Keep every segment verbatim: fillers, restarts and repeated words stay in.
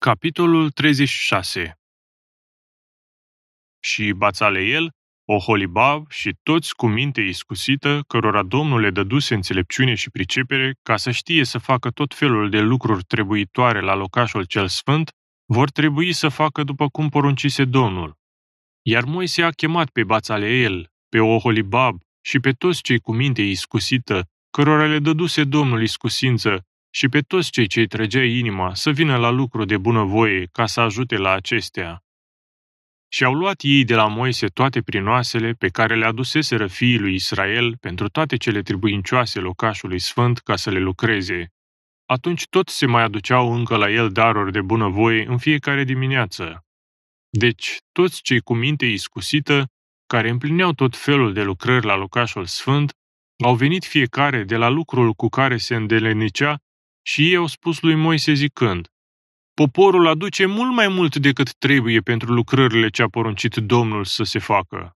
Capitolul treizeci și șase. Și Bațaleel, Oholibab și toți cu minte iscusită, cărora Domnul le dăduse înțelepciune și pricepere, ca să știe să facă tot felul de lucruri trebuitoare la locașul cel sfânt, vor trebui să facă după cum poruncise Domnul. Iar Moise a chemat pe Bațaleel, pe Oholibab și pe toți cei cu minte iscusită, cărora le dăduse Domnul iscusință, și pe toți cei ce-i trăgea inima să vină la lucru de bunăvoie ca să ajute la acestea. Și au luat ei de la Moise toate prinoasele pe care le aduseseră fiii lui Israel pentru toate cele trebuincioase locașului sfânt ca să le lucreze. Atunci tot se mai aduceau încă la el daruri de bunăvoie în fiecare dimineață. Deci, toți cei cu minte iscusită, care împlineau tot felul de lucrări la locașul sfânt, au venit fiecare de la lucrul cu care se îndelenicea și ei au spus lui Moise zicând: poporul aduce mult mai mult decât trebuie pentru lucrările ce a poruncit Domnul să se facă.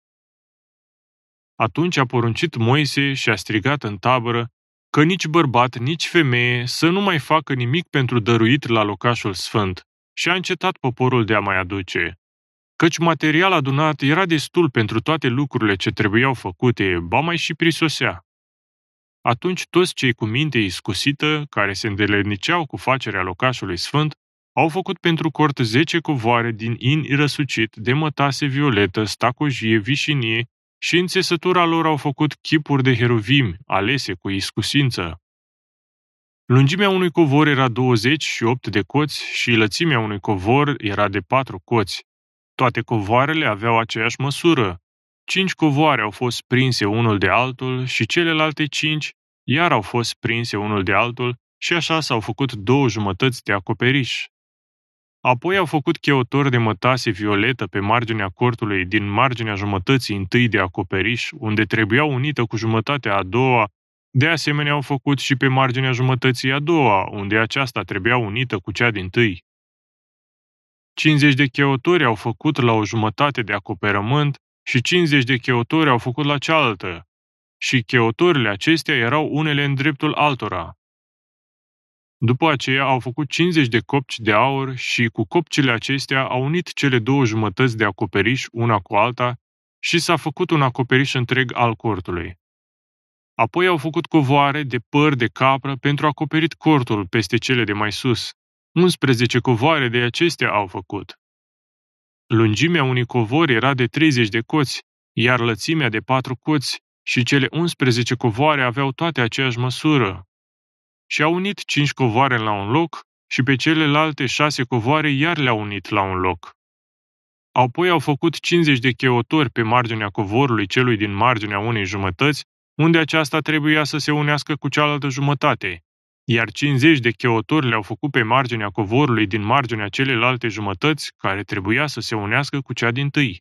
Atunci a poruncit Moise și a strigat în tabără că nici bărbat, nici femeie să nu mai facă nimic pentru dăruit la locașul sfânt, și a încetat poporul de a mai aduce. Căci material adunat era destul pentru toate lucrurile ce trebuiau făcute, ba mai și prisosea. Atunci toți cei cu minte iscusită, care se îndeletniceau cu facerea locașului sfânt, au făcut pentru cort zece covoare din in răsucit, de mătase violetă, stacojie, vișinie, și în țesătura lor au făcut chipuri de heruvimi, alese cu iscusință. Lungimea unui covor era douăzeci și opt de coți și lățimea unui covor era de patru coți. Toate covoarele aveau aceeași măsură. Cinci covoare au fost prinse unul de altul și celelalte cinci iar au fost prinse unul de altul și așa s-au făcut două jumătăți de acoperiș. Apoi au făcut cheotori de mătase violetă pe marginea cortului din marginea jumătății întâi de acoperiș, unde trebuia unită cu jumătatea a doua, de asemenea au făcut și pe marginea jumătății a doua, unde aceasta trebuia unită cu cea dintâi. cincizeci de cheotori au făcut la o jumătate de acoperământ și cincizeci de cheotori au făcut la cealaltă, și cheotorile acestea erau unele în dreptul altora. După aceea au făcut cincizeci de copci de aur și cu copcile acestea au unit cele două jumătăți de acoperiș una cu alta și s-a făcut un acoperiș întreg al cortului. Apoi au făcut covoare de păr de capră pentru acoperit cortul peste cele de mai sus. unsprezece covoare de acestea au făcut. Lungimea unui covor era de treizeci de coți, iar lățimea de patru coți, și cele unsprezece covoare aveau toate aceeași măsură. Și au unit cinci covoare la un loc și pe celelalte șase covoare iar le-au unit la un loc. Apoi au făcut cincizeci de cheotori pe marginea covorului celui din marginea unei jumătăți, unde aceasta trebuia să se unească cu cealaltă jumătate, iar cincizeci de cheotori le-au făcut pe marginea covorului din marginea celelalte jumătăți, care trebuia să se unească cu cea dintâi.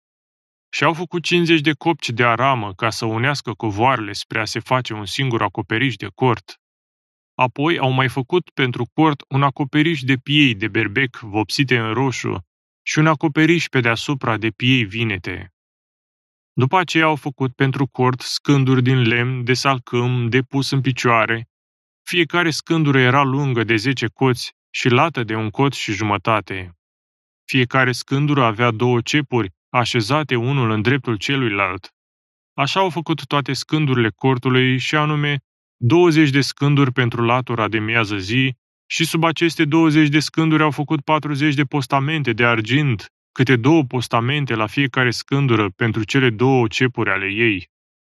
Și au făcut cincizeci de copci de aramă ca să unească covoarele spre a se face un singur acoperiș de cort. Apoi au mai făcut pentru cort un acoperiș de piei de berbec vopsite în roșu și un acoperiș pe deasupra de piei vinete. După aceea au făcut pentru cort scânduri din lemn de salcâm de pus în picioare. Fiecare scândură era lungă de zece coți și lată de un cot și jumătate. Fiecare scândură avea două cepuri așezate unul în dreptul celuilalt. Așa au făcut toate scândurile cortului, și anume douăzeci de scânduri pentru latura de miază zi, și sub aceste douăzeci de scânduri au făcut patruzeci de postamente de argint, câte două postamente la fiecare scândură pentru cele două cepuri ale ei.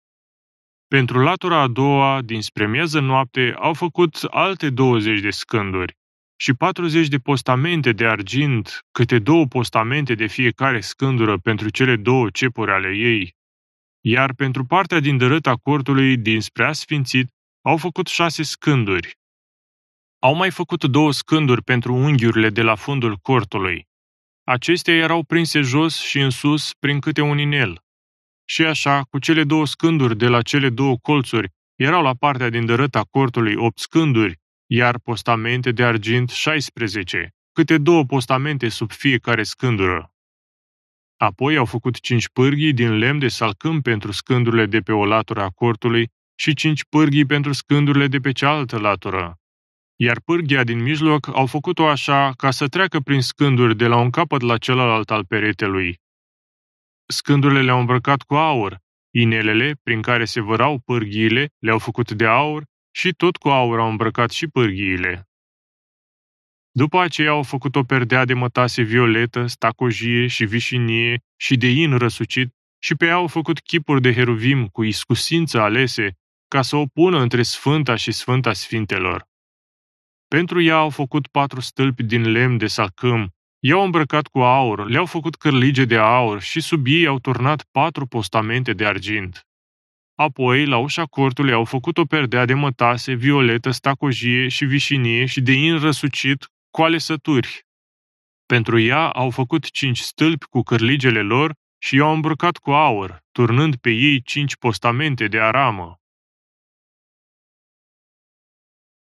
Pentru latura a doua, dinspre miază noapte, au făcut alte douăzeci de scânduri și patruzeci de postamente de argint, câte două postamente de fiecare scândură pentru cele două cepuri ale ei. Iar pentru partea din dărâta cortului, dinspre asfințit, au făcut șase scânduri. Au mai făcut două scânduri pentru unghiurile de la fundul cortului. Acestea erau prinse jos și în sus prin câte un inel. Și așa, cu cele două scânduri de la cele două colțuri, erau la partea din dărâta cortului opt scânduri, iar postamente de argint șaisprezece, câte două postamente sub fiecare scândură. Apoi au făcut cinci pârghii din lemn de salcâm pentru scândurile de pe o latură a cortului și cinci pârghii pentru scândurile de pe cealaltă latură. Iar pârghia din mijloc au făcut-o așa ca să treacă prin scânduri de la un capăt la celălalt al peretelui. Scândurile le-au îmbrăcat cu aur, inelele prin care se vărau pârghiile le-au făcut de aur și tot cu aur au îmbrăcat și pârghiile. După aceea au făcut o perdea de mătase violetă, stacojie și vișinie și de in răsucit și pe ea au făcut chipuri de heruvim cu iscusință alese ca să o pună între sfânta și sfânta sfintelor. Pentru ea au făcut patru stâlpi din lemn de salcâm, i-au îmbrăcat cu aur, le-au făcut cârlige de aur și sub ei au turnat patru postamente de argint. Apoi, la ușa cortului au făcut o perdea de mătase, violetă, stacojie și vișinie și de in răsucit cu alesături. Pentru ea au făcut cinci stâlpi cu cârligele lor și i-au îmbrăcat cu aur, turnând pe ei cinci postamente de aramă.